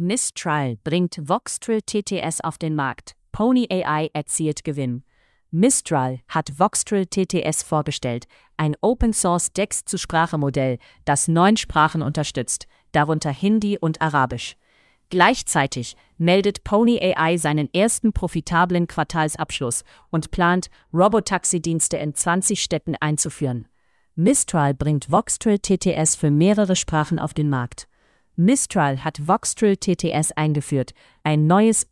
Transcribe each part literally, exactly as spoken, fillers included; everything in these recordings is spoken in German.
Mistral bringt Voxtrail T T S auf den Markt. Pony A I erzielt Gewinn. Mistral hat Voxtrail T T S vorgestellt, ein Open-Source-Text-zu-Sprache-Modell, das neun Sprachen unterstützt, darunter Hindi und Arabisch. Gleichzeitig meldet Pony A I seinen ersten profitablen Quartalsabschluss und plant, Robotaxi-Dienste in zwanzig Städten einzuführen. Mistral bringt Voxtrail T T S für mehrere Sprachen auf den Markt. Mistral hat Voxtrail T T S eingeführt, ein neues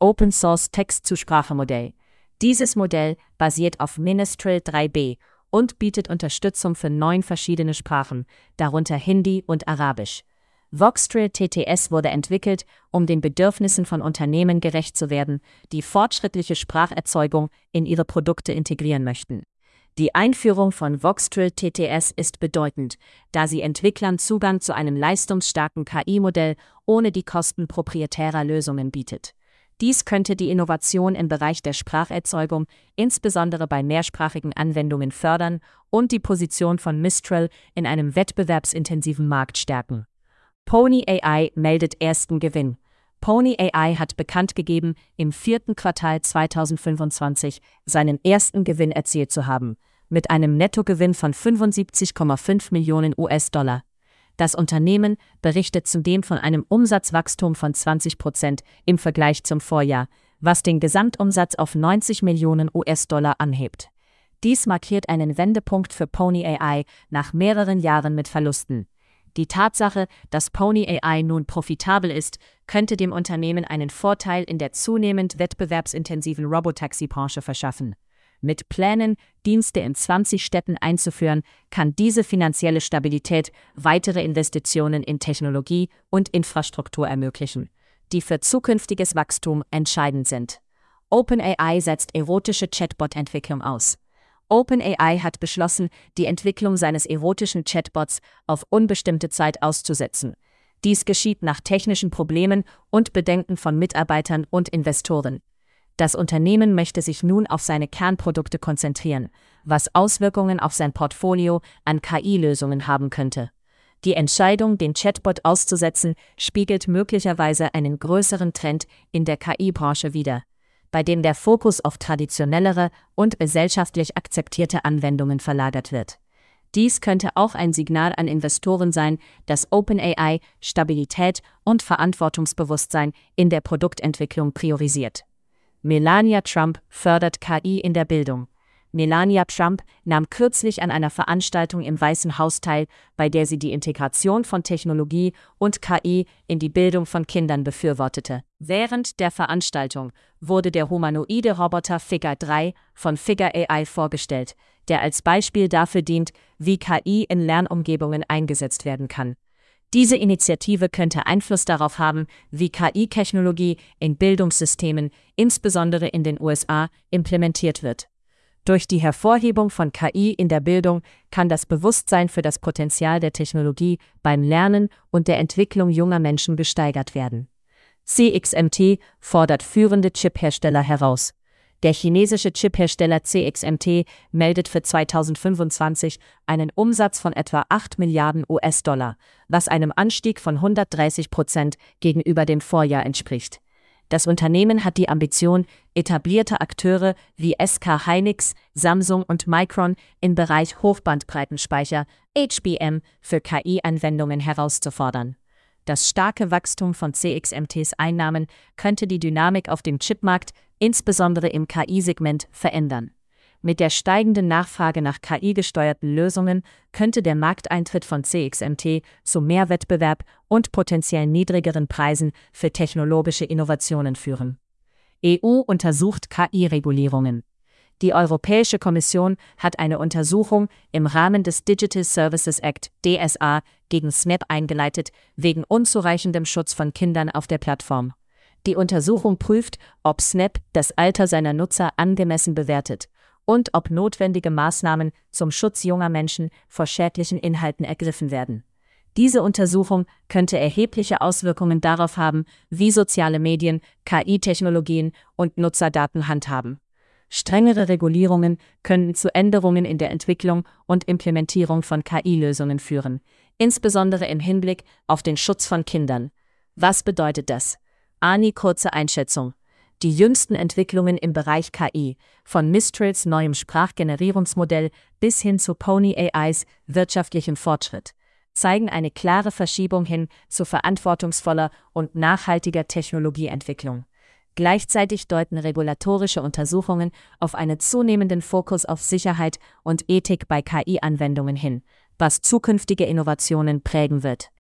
Open-Source-Text-zu-Sprache-Modell. Dieses Modell basiert auf Mistral drei b und bietet Unterstützung für neun verschiedene Sprachen, darunter Hindi und Arabisch. Voxtrail T T S wurde entwickelt, um den Bedürfnissen von Unternehmen gerecht zu werden, die fortschrittliche Spracherzeugung in ihre Produkte integrieren möchten. Die Einführung von Voxtrail T T S ist bedeutend, da sie Entwicklern Zugang zu einem leistungsstarken K I-Modell ohne die Kosten proprietärer Lösungen bietet. Dies könnte die Innovation im Bereich der Spracherzeugung, insbesondere bei mehrsprachigen Anwendungen, fördern und die Position von Mistral in einem wettbewerbsintensiven Markt stärken. Pony A I meldet ersten Gewinn. Pony A I hat bekannt gegeben, im vierten Quartal zweitausendfünfundzwanzig seinen ersten Gewinn erzielt zu haben, mit einem Nettogewinn von fünfundsiebzig Komma fünf Millionen U S-Dollar. Das Unternehmen berichtet zudem von einem Umsatzwachstum von zwanzig Prozent im Vergleich zum Vorjahr, was den Gesamtumsatz auf neunzig Millionen U S-Dollar anhebt. Dies markiert einen Wendepunkt für Pony A I nach mehreren Jahren mit Verlusten. Die Tatsache, dass Pony A I nun profitabel ist, könnte dem Unternehmen einen Vorteil in der zunehmend wettbewerbsintensiven Robotaxi-Branche verschaffen. Mit Plänen, Dienste in zwanzig Städten einzuführen, kann diese finanzielle Stabilität weitere Investitionen in Technologie und Infrastruktur ermöglichen, die für zukünftiges Wachstum entscheidend sind. OpenAI setzt erotische Chatbot-Entwicklung aus. OpenAI hat beschlossen, die Entwicklung seines erotischen Chatbots auf unbestimmte Zeit auszusetzen. Dies geschieht nach technischen Problemen und Bedenken von Mitarbeitern und Investoren. Das Unternehmen möchte sich nun auf seine Kernprodukte konzentrieren, was Auswirkungen auf sein Portfolio an K I-Lösungen haben könnte. Die Entscheidung, den Chatbot auszusetzen, spiegelt möglicherweise einen größeren Trend in der K I-Branche wider, bei dem der Fokus auf traditionellere und gesellschaftlich akzeptierte Anwendungen verlagert wird. Dies könnte auch ein Signal an Investoren sein, dass OpenAI Stabilität und Verantwortungsbewusstsein in der Produktentwicklung priorisiert. Melania Trump fördert K I in der Bildung. Melania Trump nahm kürzlich an einer Veranstaltung im Weißen Haus teil, bei der sie die Integration von Technologie und K I in die Bildung von Kindern befürwortete. Während der Veranstaltung wurde der humanoide Roboter Figure drei von Figure A I vorgestellt, der als Beispiel dafür dient, wie K I in Lernumgebungen eingesetzt werden kann. Diese Initiative könnte Einfluss darauf haben, wie K I-Technologie in Bildungssystemen, insbesondere in den U S A, implementiert wird. Durch die Hervorhebung von K I in der Bildung kann das Bewusstsein für das Potenzial der Technologie beim Lernen und der Entwicklung junger Menschen gesteigert werden. C X M T fordert führende Chiphersteller heraus. Der chinesische Chiphersteller C X M T meldet für zweitausendfünfundzwanzig einen Umsatz von etwa acht Milliarden U S-Dollar, was einem Anstieg von hundertdreißig Prozent gegenüber dem Vorjahr entspricht. Das Unternehmen hat die Ambition, etablierte Akteure wie S K Hynix, Samsung und Micron im Bereich Hochbandbreitenspeicher H B M für K I-Anwendungen herauszufordern. Das starke Wachstum von C X M Ts Einnahmen könnte die Dynamik auf dem Chipmarkt, insbesondere im K I-Segment, verändern. Mit der steigenden Nachfrage nach K I-gesteuerten Lösungen könnte der Markteintritt von C X M T zu mehr Wettbewerb und potenziell niedrigeren Preisen für technologische Innovationen führen. E U untersucht K I-Regulierungen. Die Europäische Kommission hat eine Untersuchung im Rahmen des Digital Services Act D S A gegen Snap eingeleitet, wegen unzureichendem Schutz von Kindern auf der Plattform. Die Untersuchung prüft, ob Snap das Alter seiner Nutzer angemessen bewertet und ob notwendige Maßnahmen zum Schutz junger Menschen vor schädlichen Inhalten ergriffen werden. Diese Untersuchung könnte erhebliche Auswirkungen darauf haben, wie soziale Medien, K I-Technologien und Nutzerdaten handhaben. Strengere Regulierungen können zu Änderungen in der Entwicklung und Implementierung von K I-Lösungen führen, insbesondere im Hinblick auf den Schutz von Kindern. Was bedeutet das? Ani kurze Einschätzung. Die jüngsten Entwicklungen im Bereich K I, von Mistrals neuem Sprachgenerierungsmodell bis hin zu Pony A Is wirtschaftlichem Fortschritt, zeigen eine klare Verschiebung hin zu verantwortungsvoller und nachhaltiger Technologieentwicklung. Gleichzeitig deuten regulatorische Untersuchungen auf einen zunehmenden Fokus auf Sicherheit und Ethik bei K I-Anwendungen hin, was zukünftige Innovationen prägen wird.